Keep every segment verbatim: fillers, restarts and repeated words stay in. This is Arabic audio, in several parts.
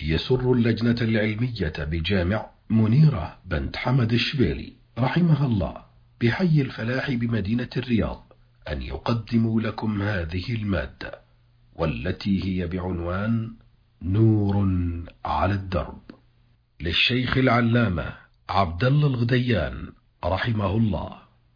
يسر اللجنة العلمية بجامع منيرة بنت حمد الشبيلي رحمها الله بحي الفلاح بمدينة الرياض أن يقدموا لكم هذه المادة، والتي هي بعنوان نور على الدرب، للشيخ العلامة عبد الله الغديان رحمه الله.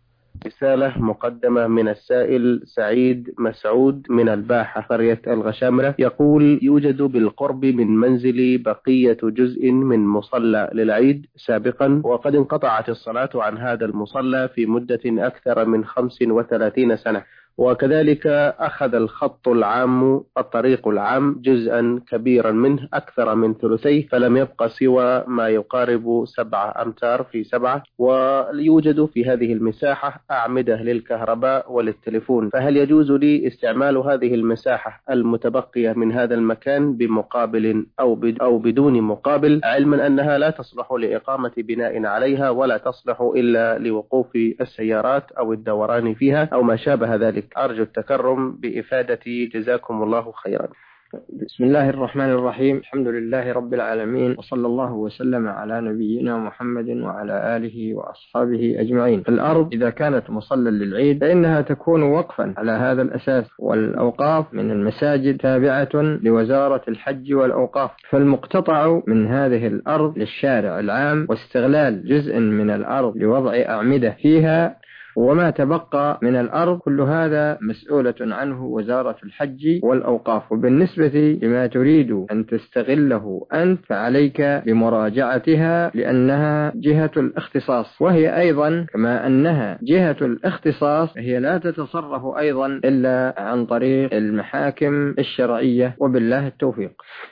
رسالة مقدمة من السائل سعيد مسعود من الباحة قرية الغشامرة، يقول: يوجد بالقرب من منزلي بقية جزء من مصلى للعيد سابقا، وقد انقطعت الصلاة عن هذا المصلى في مدة أكثر من خمس وثلاثين سنة، وكذلك أخذ الخط العام الطريق العام جزءا كبيرا منه أكثر من ثلثيه، فلم يبقى سوى ما يقارب سبعة أمتار في سبعة، ويوجد في هذه المساحة أعمدة للكهرباء وللتليفون، فهل يجوز لي استعمال هذه المساحة المتبقية من هذا المكان بمقابل أو أو بدون مقابل، علما أنها لا تصلح لإقامة بناء عليها ولا تصلح إلا لوقوف السيارات أو الدوران فيها أو ما شابه ذلك؟ أرجو التكرم بإفادتي، جزاكم الله خيرا. بسم الله الرحمن الرحيم، الحمد لله رب العالمين، وصلى الله وسلم على نبينا محمد وعلى آله وأصحابه أجمعين. الأرض إذا كانت مصلى للعيد فإنها تكون وقفا على هذا الأساس، والأوقاف من المساجد تابعة لوزارة الحج والأوقاف، فالمقتطع من هذه الأرض للشارع العام واستغلال جزء من الأرض لوضع أعمدة فيها، وما تبقى من الأرض كل هذا مسؤولة عنه وزارة الحج والأوقاف. وبالنسبة لما تريد أن تستغله أنت فعليك بمراجعتها، لأنها جهة الاختصاص، وهي أيضا كما أنها جهة الاختصاص هي لا تتصرف أيضا إلا عن طريق المحاكم الشرعية، وبالله التوفيق.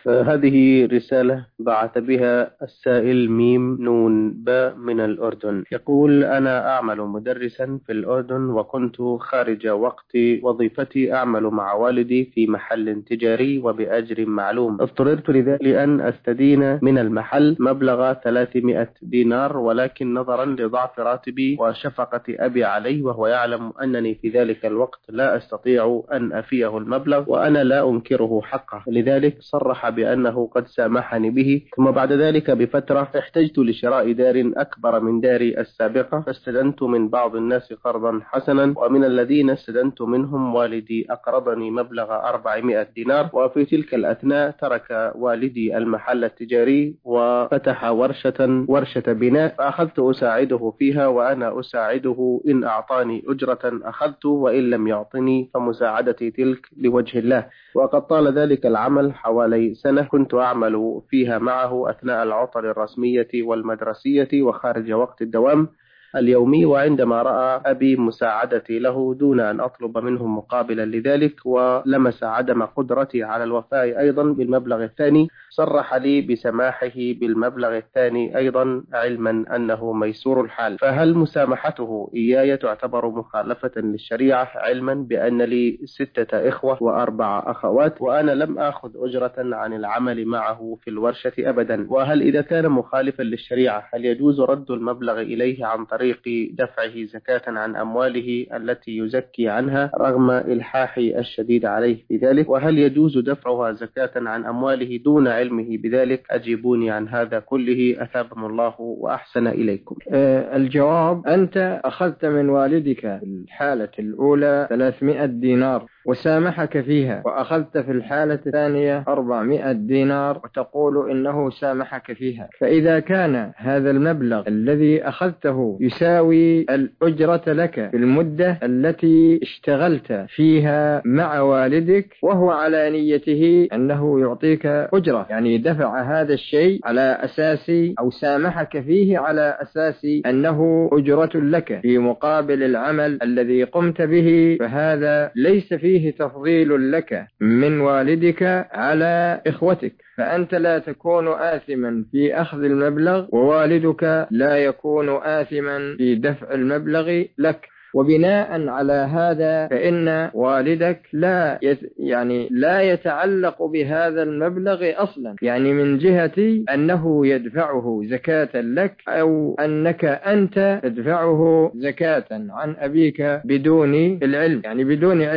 هذه رسالة بعث بها السائل ميم نون باء من الأردن، يقول: أنا أعمل مدرسا في الأردن، وكنت خارج وقت وظيفتي أعمل مع والدي في محل تجاري وبأجر معلوم. اضطررت لذلك لأن أستدين من المحل مبلغ ثلاثمائة دينار، ولكن نظرا لضعف راتبي وشفقة أبي عليه، وهو يعلم أنني في ذلك الوقت لا أستطيع أن أفيه المبلغ وأنا لا أنكره حقه، لذلك صرح بأنه قد سامحني به. ثم بعد ذلك بفترة احتجت لشراء دار أكبر من داري السابقة، فاستدنت من بعض الناس قرضا حسنا، ومن الذين استدنت منهم والدي أقرضني مبلغ أربعمائة دينار. وفي تلك الأثناء ترك والدي المحل التجاري وفتح ورشة ورشة بناء، فأخذت أساعده فيها، وأنا أساعده إن أعطاني أجرة أخذت، وإن لم يعطني فمساعدتي تلك لوجه الله. وقد طال ذلك العمل حوالي سنة، كنت أعمل فيها معه أثناء العطل الرسمية والمدرسية وخارج وقت الدوام اليومي. وعندما رأى أبي مساعدتي له دون أن أطلب منه مقابلا لذلك، ولمس عدم قدرتي على الوفاء أيضا بالمبلغ الثاني، صرح لي بسماحه بالمبلغ الثاني أيضا، علما أنه ميسور الحال. فهل مسامحته إياي تعتبر مخالفة للشريعة، علما بأن لي ستة إخوة وأربع أخوات، وأنا لم أخذ أجرة عن العمل معه في الورشة أبدا؟ وهل إذا كان مخالفا للشريعة هل يجوز رد المبلغ إليه عن طريق دفعه زكاة عن أمواله التي يزكي عنها رغم إلحاحي الشديد عليه بذلك؟ وهل يجوز دفعها زكاة عن أمواله دون علمه بذلك؟ أجيبوني عن هذا كله، أثابكم الله وأحسن إليكم. أه الجواب: أنت أخذت من والدك في الحالة الأولى ثلاثمائة دينار وسامحك فيها، وأخذت في الحالة الثانية أربعمائة دينار وتقول إنه سامحك فيها، فإذا كان هذا المبلغ الذي أخذته يساوي الأجرة لك في المدة التي اشتغلت فيها مع والدك، وهو على نيته أنه يعطيك أجرة، يعني دفع هذا الشيء على أساس أو سامحك فيه على أساس أنه أجرة لك في مقابل العمل الذي قمت به، فهذا ليس فيه تفضيل لك من والدك على إخوتك، فأنت لا تكون آثما في أخذ المبلغ، ووالدك لا يكون آثما في دفع المبلغ لك. وبناء على هذا فإن والدك لا يت يعني لا يتعلق بهذا المبلغ أصلا، يعني من جهة أنه يدفعه زكاة لك أو أنك أنت تدفعه زكاة عن أبيك بدون العلم، يعني بدون علم.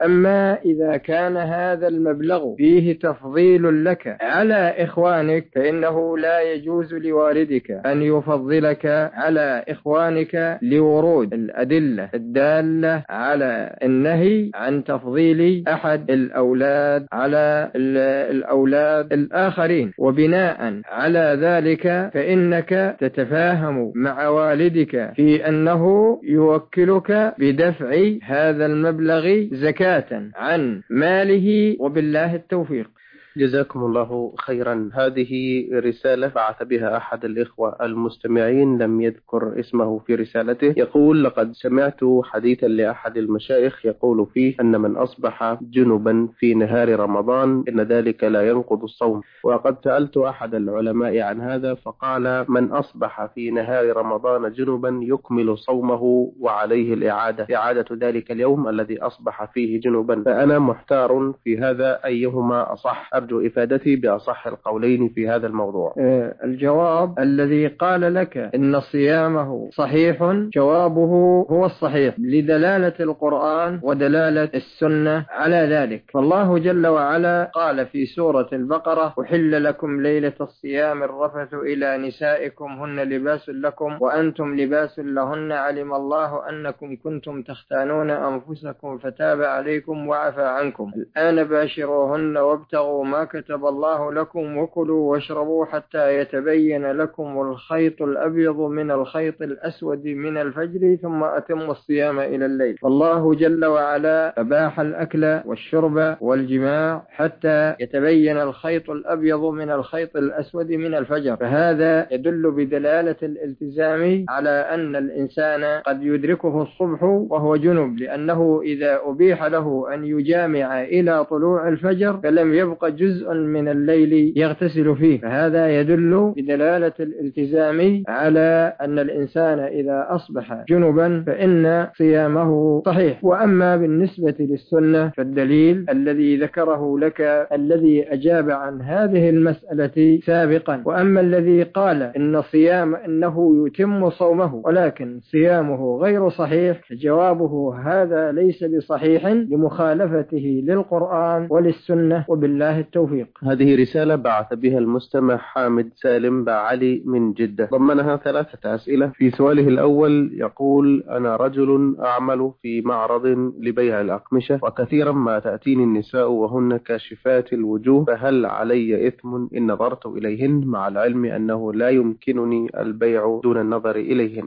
أما إذا كان هذا المبلغ فيه تفضيل لك على إخوانك فإنه لا يجوز لوالدك أن يفضلك على إخوانك لورود الأدلة الدالة على النهي عن تفضيل أحد الأولاد على الأولاد الآخرين. وبناء على ذلك فإنك تتفاهم مع والدك في أنه يوكلك بدفع هذا المبلغ زكاة عن ماله، وبالله التوفيق. جزاكم الله خيرا. هذه رسالة بعث بها أحد الإخوة المستمعين لم يذكر اسمه في رسالته. يقول: لقد سمعت حديثا لأحد المشايخ يقول فيه أن من أصبح جنبا في نهار رمضان إن ذلك لا ينقض الصوم. وقد سألت أحد العلماء عن هذا فقال: من أصبح في نهار رمضان جنبا يكمل صومه وعليه الإعادة إعادة ذلك اليوم الذي أصبح فيه جنبا. فأنا محتار في هذا، أيهما أصح؟ أرجو إفادتي بأصح القولين في هذا الموضوع. الجواب: الذي قال لك إن صيامه صحيح جوابه هو الصحيح لدلالة القرآن ودلالة السنة على ذلك. فالله جل وعلا قال في سورة البقرة: أحل لكم ليلة الصيام الرفث إلى نسائكم هن لباس لكم وأنتم لباس لهن علم الله أنكم كنتم تختانون أنفسكم فتاب عليكم وعفى عنكم الآن باشروهن وابتغوا ما كتب الله لكم وكلوا واشربوا حتى يتبين لكم الخيط الأبيض من الخيط الأسود من الفجر ثم أتموا الصيام إلى الليل. فالله جل وعلا أباح الأكل والشرب والجماع حتى يتبين الخيط الأبيض من الخيط الأسود من الفجر. فهذا يدل بدلالة الالتزام على أن الإنسان قد يدركه الصبح وهو جنب، لأنه إذا أبيح له أن يجامع إلى طلوع الفجر فلم يبقى جزء من الليل يغتسل فيه. فهذا يدل بدلالة الالتزام على أن الإنسان إذا أصبح جنبا فإن صيامه صحيح. وأما بالنسبة للسنة فالدليل الذي ذكره لك الذي أجاب عن هذه المسألة سابقا. وأما الذي قال إن صيام إنه يتم صومه ولكن صيامه غير صحيح جوابه هذا ليس بصحيح لمخالفته للقرآن وللسنة، وبالله التوفيق. هذه رسالة بعث بها المستمع حامد سالم بعلي من جدة، ضمنها ثلاثة أسئلة. في سؤاله الأول يقول: أنا رجل أعمل في معرض لبيع الأقمشة وكثيرا ما تأتيني النساء وهن كاشفات الوجوه، فهل علي إثم إن نظرت إليهن مع العلم أنه لا يمكنني البيع دون النظر إليهن؟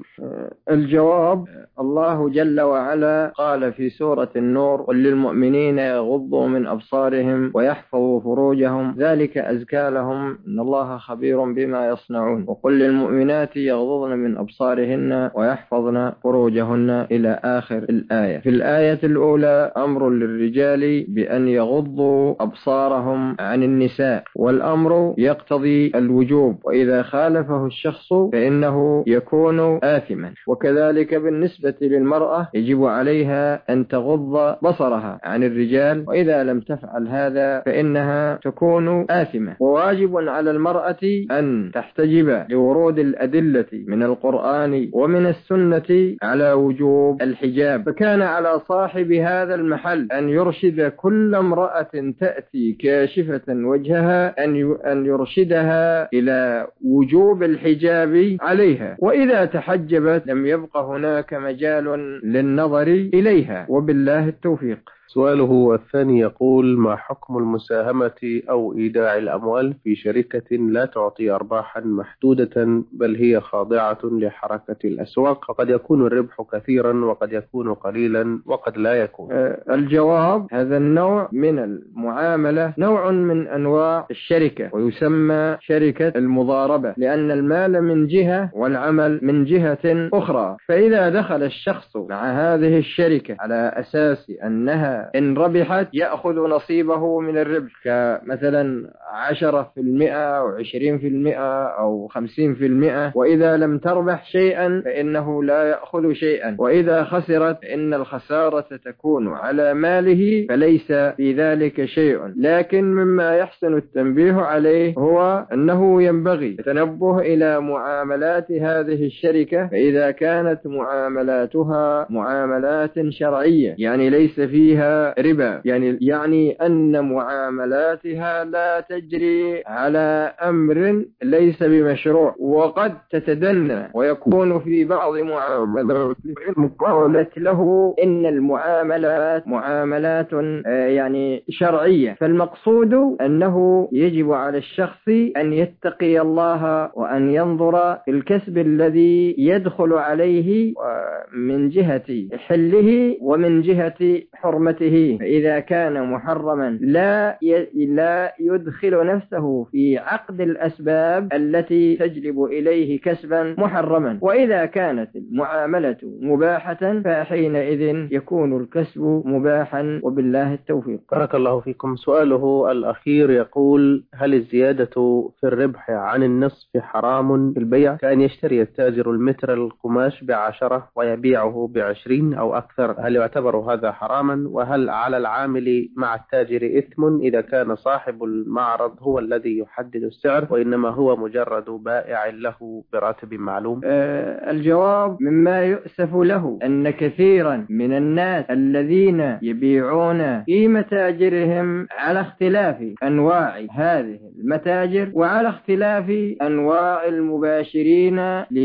الجواب: الله جل وعلا قال في سورة النور: قل للمؤمنين يغضوا من أبصارهم ويحفظوا فروجهم ذلك أزكى لهم إن الله خبير بما يصنعون. وقل للمؤمنات يغضضن من أبصارهن ويحفظن فروجهن إلى آخر الآية. في الآية الأولى أمر للرجال بأن يغضوا أبصارهم عن النساء، والأمر يقتضي الوجوب، وإذا خالفه الشخص فإنه يكون آثما. وكذلك بالنسبة للمرأة يجب عليها أن تغض بصرها عن الرجال، وإذا لم تفعل هذا فإنها تكون آثمة. وواجب على المرأة أن تحتجب لورود الأدلة من القرآن ومن السنة على وجوب الحجاب. فكان على صاحب هذا المحل أن يرشد كل امرأة تأتي كاشفة وجهها أن يرشدها إلى وجوب الحجاب عليها، وإذا تحجبت لم يبق هناك مجال للنظر إليها، وبالله التوفيق. سؤاله الثاني يقول: ما حكم المساهمة أو إيداع الأموال في شركة لا تعطي أرباحا محدودة بل هي خاضعة لحركة الأسواق، وقد يكون الربح كثيرا وقد يكون قليلا وقد لا يكون؟ الجواب: هذا النوع من المعاملة نوع من أنواع الشركة ويسمى شركة المضاربة، لأن المال من جهة والعمل من جهة أخرى. فإذا دخل الشخص مع هذه الشركة على أساس أنها إن ربحت يأخذ نصيبه من الربح، كمثلا عشرة في المئة أو عشرين في المئة أو خمسين في المئة، وإذا لم تربح شيئا فإنه لا يأخذ شيئا، وإذا خسرت إن الخسارة تكون على ماله فليس في ذلك شيء. لكن مما يحسن التنبيه عليه هو أنه ينبغي التنبه إلى معاملات هذه الشركة، فإذا كانت معاملاتها معاملات شرعية يعني ليس فيها فيها ربا، يعني يعني أن معاملاتها لا تجري على أمر ليس بمشروع، وقد تتدنى ويكون في بعض معاملات قالت له إن المعاملات معاملات يعني شرعية. فالمقصود أنه يجب على الشخص أن يتقي الله وأن ينظر في الكسب الذي يدخل عليه من جهة حله ومن جهة حرمته. فإذا كان محرما لا لا يدخل نفسه في عقد الأسباب التي تجلب إليه كسبا محرما، وإذا كانت المعاملة مباحة فحينئذ يكون الكسب مباحا، وبالله التوفيق. بارك الله فيكم. سؤاله الأخير يقول: هل الزيادة في الربح عن النصف حرام في البيع، كأن يشتري التاجر المتر القماش بعشرة ويبيعه بعشرين أو أكثر؟ هل يعتبر هذا حراما؟ وهل على العامل مع التاجر إثم إذا كان صاحب المعرض هو الذي يحدد السعر وإنما هو مجرد بائع له براتب معلوم؟ أه الجواب: مما يؤسف له أن كثيرا من الناس الذين يبيعون في متاجرهم على اختلاف أنواع هذه المتاجر وعلى اختلاف أنواع المباشرين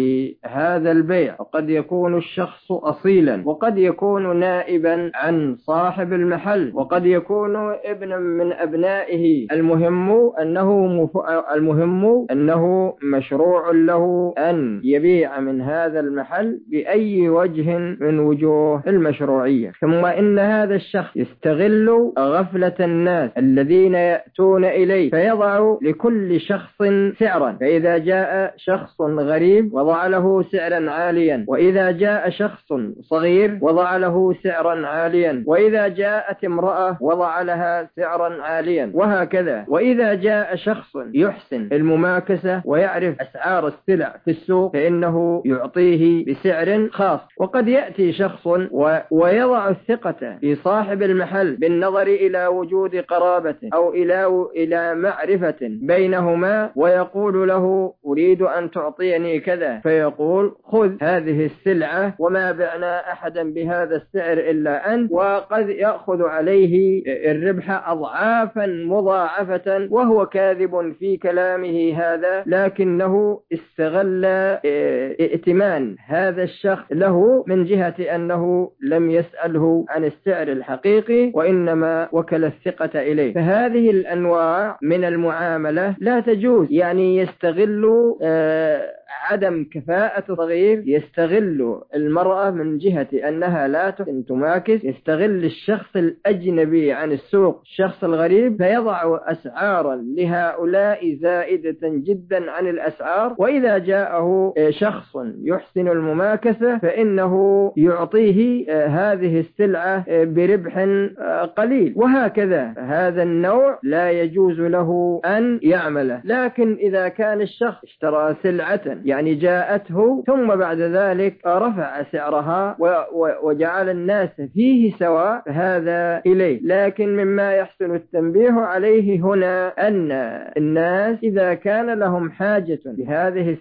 لهذا البيع، وقد يكون الشخص أصيلا، وقد يكون نائبا عن صاحب المحل، وقد يكون ابنا من أبنائه. المهم أنه مف... المهم أنه مشروع له أن يبيع من هذا المحل بأي وجه من وجوه المشروعية. ثم إن هذا الشخص يستغل غفلة الناس الذين يأتون إليه فيضع لكل شخص سعرا، فإذا جاء شخص غريب وضع له سعرا عاليا، وإذا جاء شخص صغير وضع له سعرا عاليا، وإذا جاءت امرأة وضع لها سعرا عاليا، وهكذا. وإذا جاء شخص يحسن المماكسة ويعرف أسعار السلع في السوق فإنه يعطيه بسعر خاص. وقد يأتي شخص و... ويضع الثقة في صاحب المحل بالنظر إلى وجود قرابة أو إلى إلى معرفة بينهما، ويقول له: أريد أن تعطيني كذا، فيقول: خذ هذه السلعة وما بعنا أحدا بهذا السعر إلا أنت، وقد يأخذ عليه الربح أضعافا مضاعفة وهو كاذب في كلامه هذا، لكنه استغل ائتمان هذا الشخص له من جهة أنه لم يسأله عن السعر الحقيقي وإنما وكل الثقة إليه. فهذه الأنواع من المعاملة لا تجوز، يعني يستغل آه عدم كفاءة صغير، يستغل المرأة من جهة أنها لا تحسن تماكس، يستغل الشخص الأجنبي عن السوق الشخص الغريب فيضع أسعارا لهؤلاء زائدة جدا عن الأسعار، وإذا جاءه شخص يحسن المماكسة فإنه يعطيه هذه السلعة بربح قليل، وهكذا. هذا النوع لا يجوز له أن يعمله. لكن إذا كان الشخص اشترى سلعة يعني جاءته ثم بعد ذلك رفع سعرها وجعل الناس فيه سواء فهذا إليه. لكن مما يحسن التنبيه عليه هنا أن الناس إذا كان لهم حاجة بهذه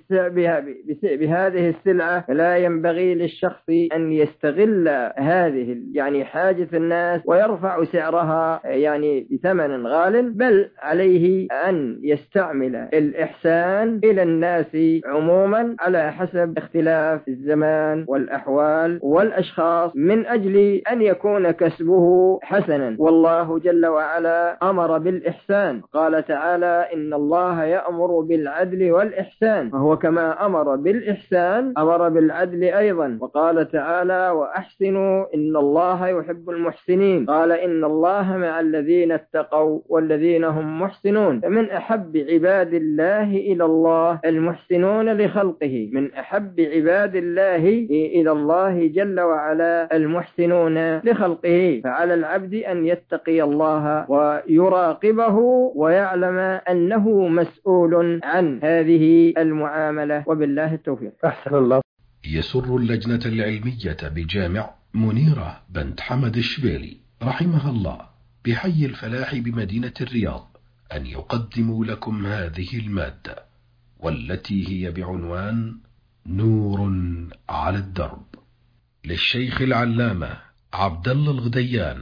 بهذه السلعة فلا ينبغي للشخص أن يستغل هذه يعني حاجة الناس ويرفع سعرها يعني بثمن غال، بل عليه أن يستعمل الإحسان إلى الناس عموما على حسب اختلاف الزمان والأحوال والأشخاص من أجل أن يكون كسبه حسنا. والله جل وعلا أمر بالإحسان، قال تعالى: إن الله يأمر بالعدل والإحسان، فهو كما أمر بالإحسان أمر بالعدل أيضا. وقال تعالى: وأحسنوا إن الله يحب المحسنين، قال: إن الله مع الذين اتقوا والذين هم محسنون. فمن أحب عباد الله إلى الله المحسنون لخلقه، من أحب عباد الله إلى الله جل وعلا المحسنون لخلقه. فعلى العبد أن يتقي الله ويراقبه ويعلم أنه مسؤول عن هذه المعاملة، وبالله التوفيق. أحسن الله. يسر اللجنة العلمية بجامع منيرة بنت حمد الشبيلي رحمها الله بحي الفلاح بمدينة الرياض أن يقدموا لكم هذه المادة، والتي هي بعنوان نور على الدرب، للشيخ العلامة عبد الله الغديان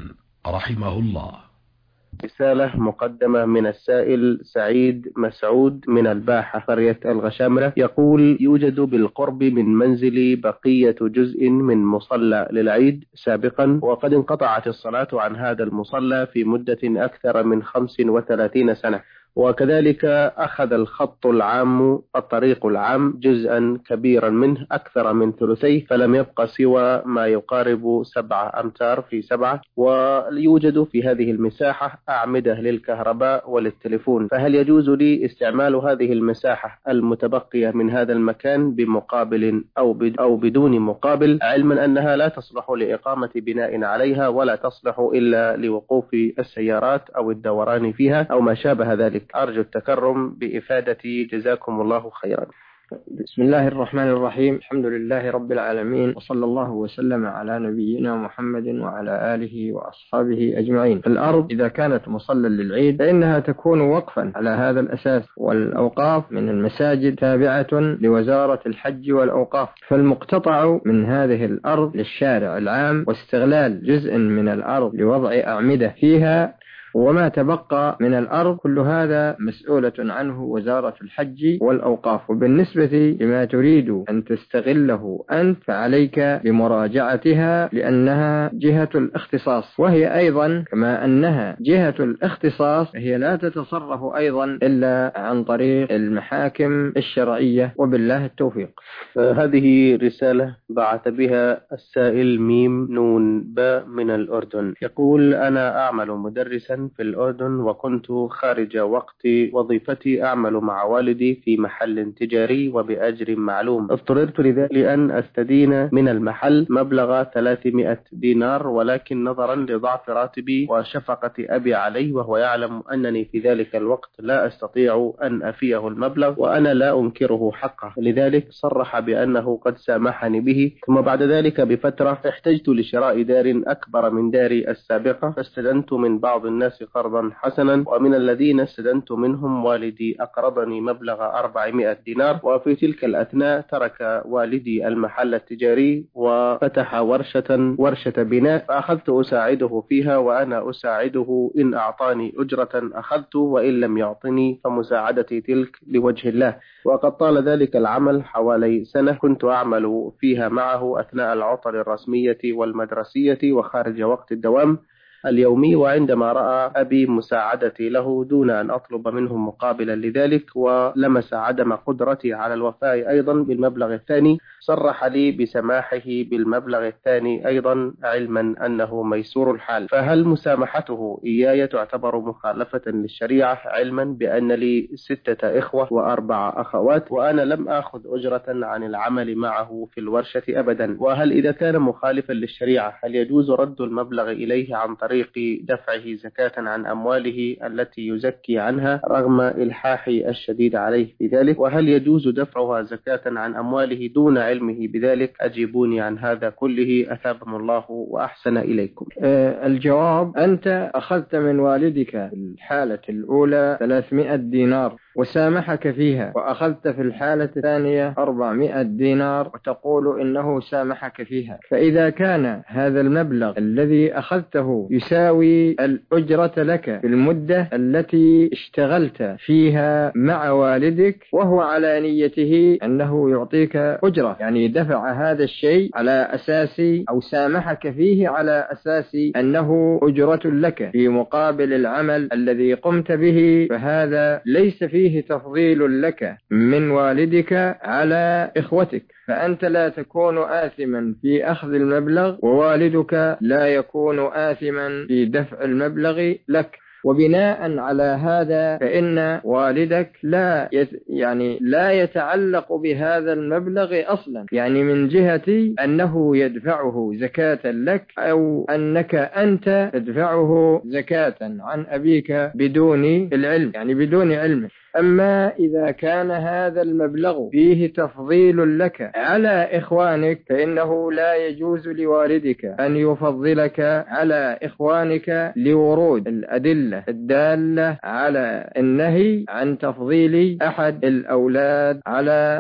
رحمه الله. رسالة مقدمة من السائل سعيد مسعود من الباحة قرية الغشامرة، يقول: يوجد بالقرب من منزلي بقية جزء من مصلى للعيد سابقا، وقد انقطعت الصلاة عن هذا المصلى في مدة أكثر من خمس وثلاثين سنة، وكذلك أخذ الخط العام الطريق العام جزءا كبيرا منه أكثر من ثلثيه، فلم يبقى سوى ما يقارب سبعة أمتار في سبعة، ويوجد في هذه المساحة أعمدة للكهرباء وللتليفون، فهل يجوز لي استعمال هذه المساحة المتبقية من هذا المكان بمقابل أو بدون مقابل، علما أنها لا تصلح لإقامة بناء عليها ولا تصلح إلا لوقوف السيارات أو الدوران فيها أو ما شابه ذلك؟ أرجو التكرم بإفادتي، جزاكم الله خيرا. بسم الله الرحمن الرحيم، الحمد لله رب العالمين، وصلى الله وسلم على نبينا محمد وعلى آله وأصحابه أجمعين. الأرض إذا كانت مصلى للعيد فإنها تكون وقفا على هذا الأساس، والأوقاف من المساجد تابعة لوزارة الحج والأوقاف، فالمقتطع من هذه الأرض للشارع العام واستغلال جزء من الأرض لوضع أعمدة فيها، وما تبقى من الأرض كل هذا مسؤولة عنه وزارة الحج والأوقاف. وبالنسبة لما تريد أن تستغله أنت فعليك بمراجعتها، لأنها جهة الاختصاص، وهي أيضا كما أنها جهة الاختصاص هي لا تتصرف أيضا إلا عن طريق المحاكم الشرعية، وبالله التوفيق. هذه رسالة بعث بها السائل ميم نون با من الأردن، يقول: أنا أعمل مدرسا في الأردن، وكنت خارج وقت وظيفتي أعمل مع والدي في محل تجاري وبأجر معلوم. اضطررت لذلك لأن أستدين من المحل مبلغ ثلاثمائة دينار، ولكن نظرا لضعف راتبي وشفقة أبي عليه، وهو يعلم أنني في ذلك الوقت لا أستطيع أن أفيه المبلغ وأنا لا أنكره حقه، لذلك صرح بأنه قد سامحني به. ثم بعد ذلك بفترة احتجت لشراء دار أكبر من داري السابقة، فاستدنت من بعض الناس قرضا حسنا، ومن الذين استدنت منهم والدي أقرضني مبلغ أربعمائة دينار. وفي تلك الأثناء ترك والدي المحل التجاري وفتح ورشة ورشة بناء، فأخذت أساعده فيها، وأنا أساعده إن أعطاني أجرة أخذت، وإن لم يعطني فمساعدتي تلك لوجه الله. وقد طال ذلك العمل حوالي سنة، كنت أعمل فيها معه أثناء العطل الرسمية والمدرسية وخارج وقت الدوام اليومي. وعندما رأى أبي مساعدتي له دون أن أطلب منه مقابلا لذلك، ولمس عدم قدرتي على الوفاء أيضا بالمبلغ الثاني، صرح لي بسماحه بالمبلغ الثاني أيضا، علما أنه ميسور الحال. فهل مسامحته إياي تعتبر مخالفة للشريعة، علما بأن لي ستة إخوة وأربع أخوات، وأنا لم أخذ أجرة عن العمل معه في الورشة أبدا؟ وهل إذا كان مخالفا للشريعة هل يجوز رد المبلغ إليه عن طريق دفعه زكاة عن أمواله التي يزكي عنها رغم إلحاحي الشديد عليه بذلك؟ وهل يجوز دفعها زكاة عن أمواله دون علمه بذلك؟ أجيبوني عن هذا كله، أثابكم الله وأحسن إليكم. أه الجواب: أنت أخذت من والدك في الحالة الأولى ثلاثمائة دينار وسامحك فيها، وأخذت في الحالة الثانية أربعمائة دينار وتقول إنه سامحك فيها، فإذا كان هذا المبلغ الذي أخذته يساوي الأجرة لك في المدة التي اشتغلت فيها مع والدك، وهو على نيته أنه يعطيك أجرة، يعني دفع هذا الشيء على أساس أو سامحك فيه على أساس أنه أجرة لك في مقابل العمل الذي قمت به، فهذا ليس فيه تفضيل لك من والدك على إخوتك، فأنت لا تكون آثما في أخذ المبلغ، ووالدك لا يكون آثما في دفع المبلغ لك. وبناء على هذا فإن والدك لا يت يعني لا يتعلق بهذا المبلغ أصلا، يعني من جهة أنه يدفعه زكاة لك، أو أنك أنت تدفعه زكاة عن أبيك بدون العلم، يعني بدون علم. أما إذا كان هذا المبلغ فيه تفضيل لك على إخوانك فإنه لا يجوز لوالدك أن يفضلك على إخوانك لورود الأدلة الدالة على النهي عن تفضيل أحد الأولاد على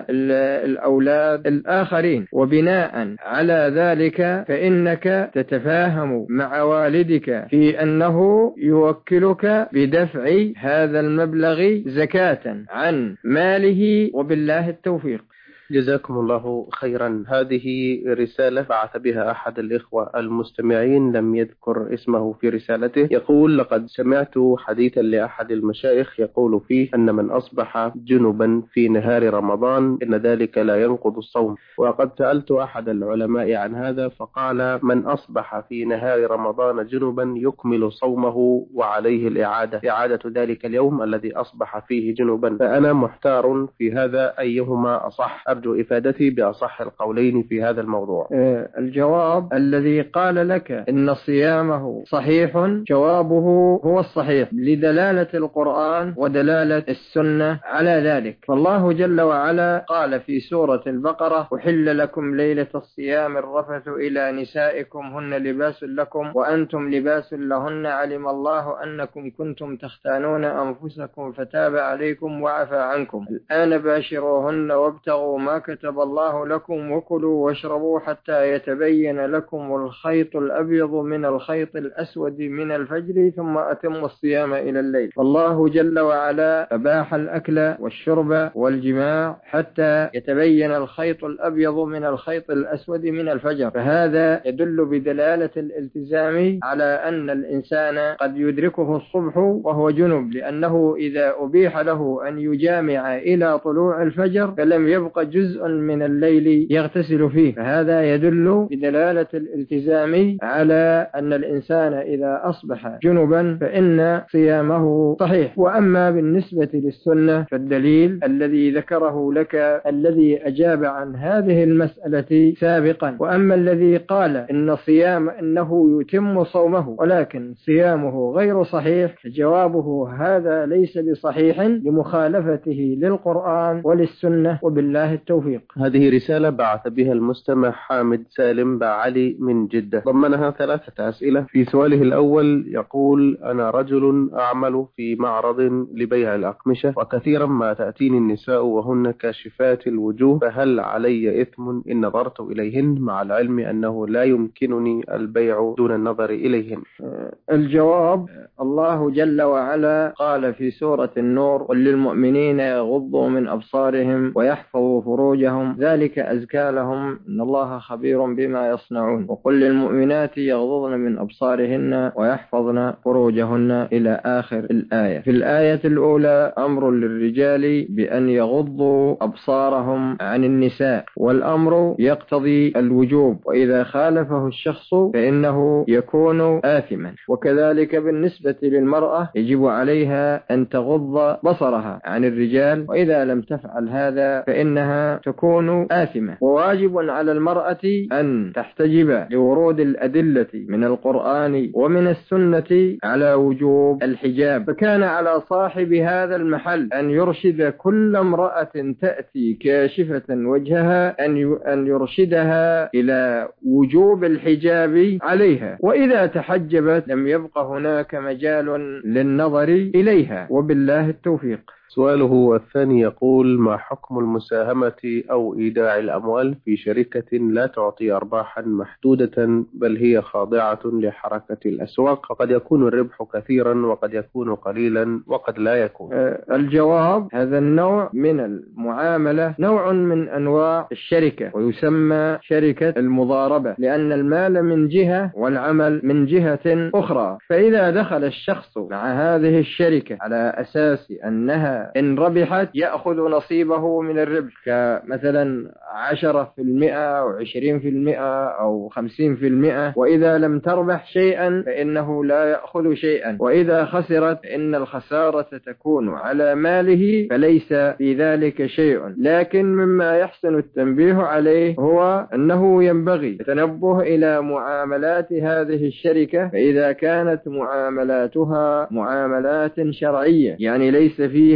الأولاد الآخرين. وبناء على ذلك فإنك تتفاهم مع والدك في أنه يوكلك بدفع هذا المبلغ زكاة عن ماله، وبالله التوفيق. جزاكم الله خيرا. هذه رسالة بعث بها أحد الإخوة المستمعين لم يذكر اسمه في رسالته. يقول: لقد سمعت حديثا لأحد المشايخ يقول فيه أن من أصبح جنبا في نهار رمضان إن ذلك لا ينقض الصوم. وقد سألت أحد العلماء عن هذا فقال: من أصبح في نهار رمضان جنبا يكمل صومه وعليه الإعادة إعادة ذلك اليوم الذي أصبح فيه جنبا. فأنا محتار في هذا، أيهما أصح؟ أرجو إفادتي بأصح القولين في هذا الموضوع. الجواب: الذي قال لك إن صيامه صحيح جوابه هو الصحيح لدلالة القرآن ودلالة السنة على ذلك. فالله جل وعلا قال في سورة البقرة: أحل لكم ليلة الصيام الرفث إلى نسائكم هن لباس لكم وأنتم لباس لهن علم الله أنكم كنتم تختانون أنفسكم فتاب عليكم وعفى عنكم الآن باشروهن وابتغوا ما كتب الله لكم وكلوا واشربوا حتى يتبين لكم الخيط الأبيض من الخيط الأسود من الفجر ثم أتموا الصيام إلى الليل. فالله جل وعلا أباح الأكل والشرب والجماع حتى يتبين الخيط الأبيض من الخيط الأسود من الفجر. فهذا يدل بدلالة الالتزام على أن الإنسان قد يدركه الصبح وهو جنب، لأنه إذا أبيح له أن يجامع إلى طلوع الفجر فلم يبقى جزء من الليل يغتسل فيه. فهذا يدل بدلالة الالتزام على أن الإنسان إذا أصبح جنبا فإن صيامه صحيح. وأما بالنسبة للسنة فالدليل الذي ذكره لك الذي أجاب عن هذه المسألة سابقا. وأما الذي قال إن صيام إنه يتم صومه ولكن صيامه غير صحيح جوابه هذا ليس بصحيح لمخالفته للقرآن وللسنة، وبالله التوفيق. هذه رسالة بعث بها المستمع حامد سالم بعلي من جدة، ضمنها ثلاثة أسئلة. في سؤاله الأول يقول: أنا رجل أعمل في معرض لبيع الأقمشة وكثيرا ما تأتيني النساء وهن كاشفات الوجوه، فهل علي إثم إن نظرت إليهن مع العلم أنه لا يمكنني البيع دون النظر إليهن؟ الجواب: الله جل وعلا قال في سورة النور: قل للمؤمنين يغضوا من أبصارهم ويحفظوا فروجهم ذلك أزكى لهم إن الله خبير بما يصنعون. وقل للمؤمنات يغضضن من أبصارهن ويحفظن فروجهن إلى آخر الآية. في الآية الأولى أمر للرجال بأن يغضوا أبصارهم عن النساء، والأمر يقتضي الوجوب، وإذا خالفه الشخص فإنه يكون آثما. وكذلك بالنسبة للمرأة يجب عليها أن تغض بصرها عن الرجال، وإذا لم تفعل هذا فإنها تكون آثمة. وواجب على المرأة أن تحتجب لورود الأدلة من القرآن ومن السنة على وجوب الحجاب. فكان على صاحب هذا المحل أن يرشد كل امرأة تأتي كاشفة وجهها أن يرشدها إلى وجوب الحجاب عليها، وإذا تحجبت لم يبق هناك مجال للنظر إليها، وبالله التوفيق. سؤاله الثاني يقول: ما حكم المساهمة أو إيداع الأموال في شركة لا تعطي أرباحا محدودة بل هي خاضعة لحركة الأسواق، وقد يكون الربح كثيرا وقد يكون قليلا وقد لا يكون؟ الجواب: هذا النوع من المعاملة نوع من أنواع الشركة ويسمى شركة المضاربة، لأن المال من جهة والعمل من جهة أخرى. فإذا دخل الشخص مع هذه الشركة على أساس أنها إن ربحت يأخذ نصيبه من الربح، كمثلا عشرة في المئة أو عشرين في المئة أو خمسين في المئة، وإذا لم تربح شيئا فإنه لا يأخذ شيئا، وإذا خسرت فإن الخسارة تكون على ماله فليس في ذلك شيء. لكن مما يحسن التنبيه عليه هو أنه ينبغي التنبه إلى معاملات هذه الشركة، فإذا كانت معاملاتها معاملات شرعية يعني ليس فيها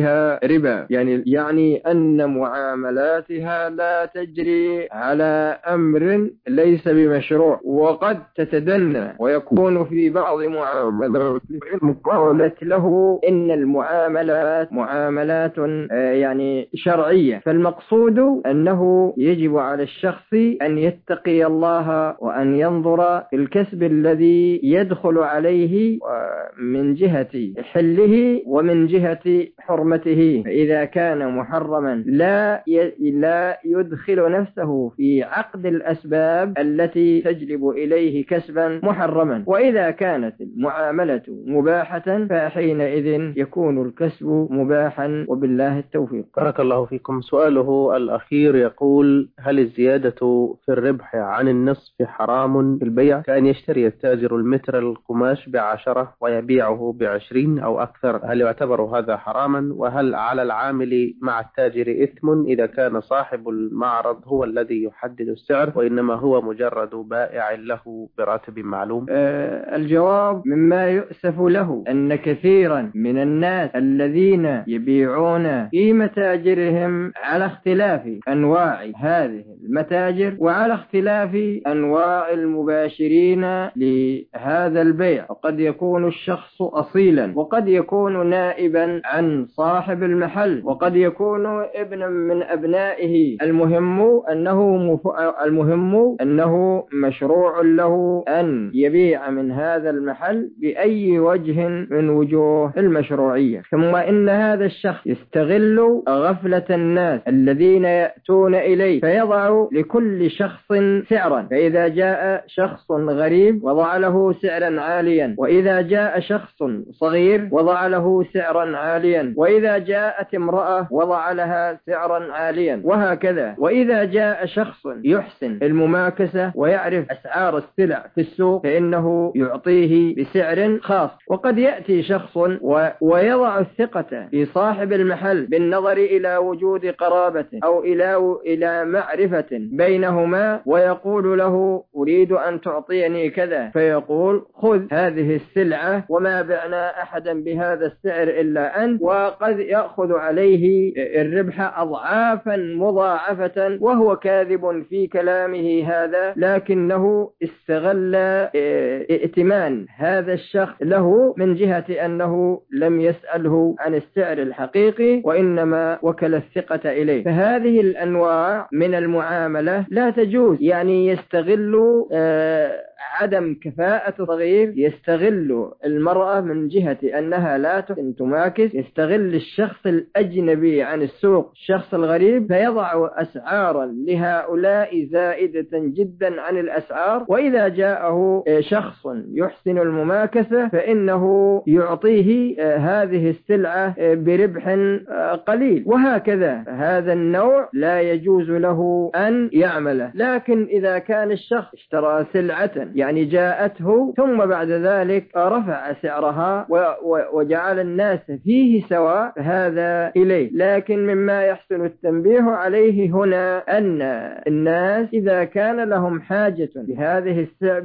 فيها ربا، يعني يعني أن معاملاتها لا تجري على أمر ليس بمشروع، وقد تتدنى ويكون في بعض معاملات قالت له إن المعاملات معاملات يعني شرعية. فالمقصود أنه يجب على الشخص أن يتقي الله وأن ينظر في الكسب الذي يدخل عليه من جهة حله ومن جهة حرمته. فإذا كان محرما لا لا يدخل نفسه في عقد الأسباب التي تجلب إليه كسبا محرما، وإذا كانت المعاملة مباحة فحينئذ يكون الكسب مباحا، وبالله التوفيق. بارك الله فيكم. سؤاله الأخير يقول: هل الزيادة في الربح عن النصف حرام في البيع، كأن يشتري التاجر المتر القماش بعشرة ويبيعه بعشرين أو أكثر؟ هل يعتبر هذا حراما؟ وهل على العامل مع التاجر إثم إذا كان صاحب المعرض هو الذي يحدد السعر وإنما هو مجرد بائع له براتب معلوم؟ أه الجواب: مما يؤسف له أن كثيرا من الناس الذين يبيعون في متاجرهم على اختلاف أنواع هذه المتاجر وعلى اختلاف أنواع المباشرين لهذا البيع، وقد يكون الشخص أصيلا، وقد يكون نائبا عن صاحب المحل، وقد يكون ابنا من أبنائه. المهم أنه مف... المهم أنه مشروع له أن يبيع من هذا المحل بأي وجه من وجوه المشروعية. ثم إن هذا الشخص يستغل غفلة الناس الذين يأتون إليه فيضع لكل شخص سعرا، فإذا جاء شخص غريب وضع له سعرا عاليا، وإذا جاء شخص صغير وضع له سعرا عاليا، وإذا جاءت امرأة وضع لها سعرا عاليا، وهكذا. وإذا جاء شخص يحسن المماكسة ويعرف أسعار السلع في السوق فإنه يعطيه بسعر خاص. وقد يأتي شخص و... ويضع الثقة في صاحب المحل بالنظر إلى وجود قرابة أو إلى إلى معرفة بينهما، ويقول له: أريد أن تعطيني كذا، فيقول: خذ هذه السلعة وما بعنا أحدا بهذا السعر إلا أنت، وقد يأخذ عليه الربح أضعافا مضاعفة وهو كاذب في كلامه هذا، لكنه استغل ائتمان هذا الشخص له من جهة أنه لم يسأله عن السعر الحقيقي وإنما وكل الثقة إليه. فهذه الأنواع من المعاملة لا تجوز، يعني يستغل آه عدم كفاءة صغير، يستغل المرأة من جهة أنها لا تحسن تماكس، يستغل الشخص الأجنبي عن السوق الشخص الغريب فيضع أسعارا لهؤلاء زائدة جدا عن الأسعار، وإذا جاءه شخص يحسن المماكسة فإنه يعطيه هذه السلعة بربح قليل، وهكذا. هذا النوع لا يجوز له أن يعمله. لكن إذا كان الشخص اشترى سلعة يعني جاءته ثم بعد ذلك رفع سعرها وجعل الناس فيه سواء فهذا إليه. لكن مما يحسن التنبيه عليه هنا أن الناس إذا كان لهم حاجة بهذه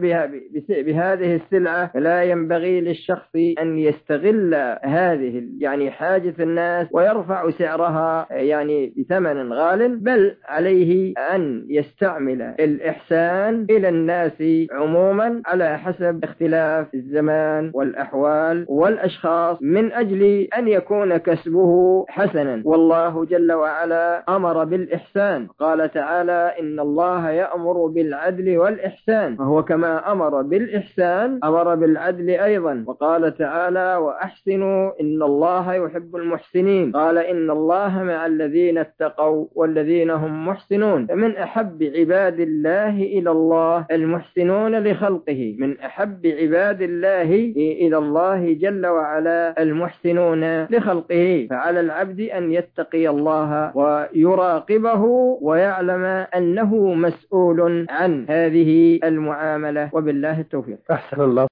بهذه السلعة فلا ينبغي للشخص أن يستغل هذه يعني حاجة الناس ويرفع سعرها يعني بثمن غال، بل عليه أن يستعمل الإحسان إلى الناس عموما على حسب اختلاف الزمان والأحوال والأشخاص من أجل أن يكون كسبه حسنا. والله جل وعلا أمر بالإحسان، قال تعالى: إن الله يأمر بالعدل والإحسان، فهو كما أمر بالإحسان أمر بالعدل أيضا. وقال تعالى: وأحسنوا إن الله يحب المحسنين، قال: إن الله مع الذين اتقوا والذين هم محسنون. فمن أحب عباد الله إلى الله المحسنون لخلقه، من أحب عباد الله إلى الله جل وعلا المحسنون لخلقه. فعلى العبد أن يتقي الله ويراقبه ويعلم أنه مسؤول عن هذه المعاملة، وبالله التوفيق. أحسن الله